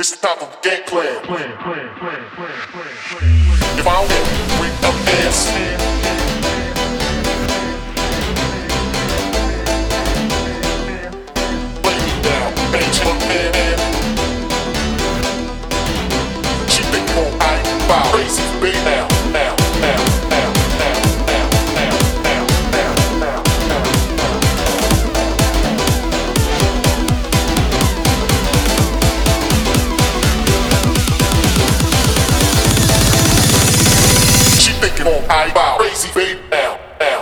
It's the top of the game plan. If I win, bring up dance. Lay me down, bitch, man. She think you won't hide, foul, crazy, baby, now. I bow crazy baby now.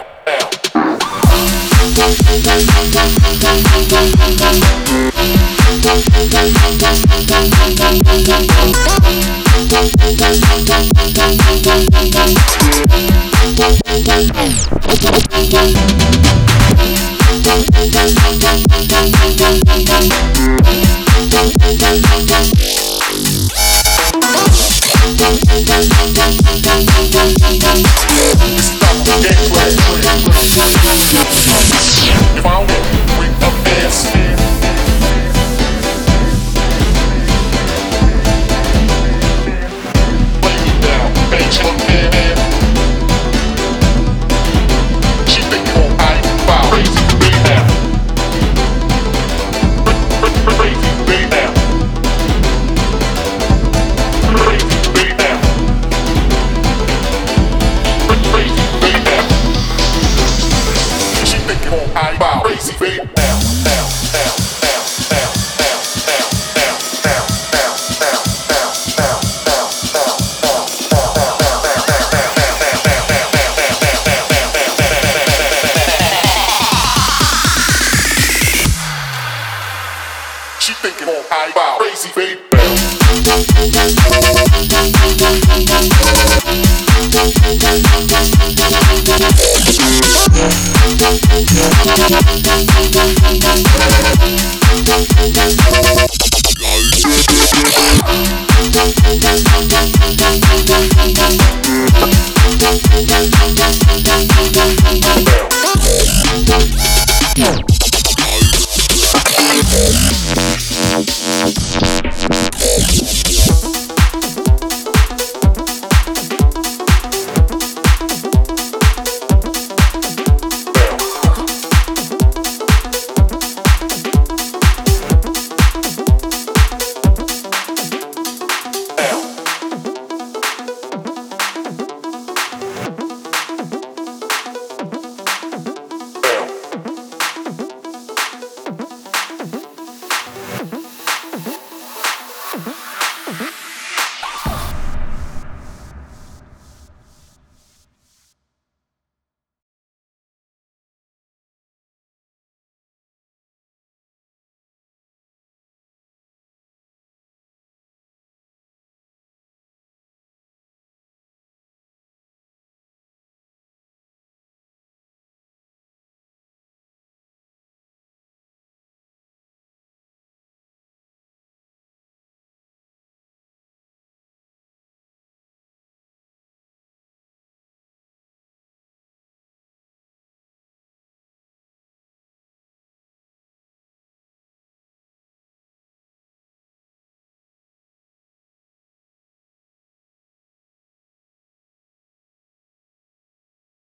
If I win, bring up dance. Lay me down, bitch, man. She think you won't hide, foul, crazy, baby, now. Crazy, baby, now. Crazy, baby, now. Crazy, baby, now. She think you won't hide, foul, crazy, baby, now. She thinking on high bow, crazy baby.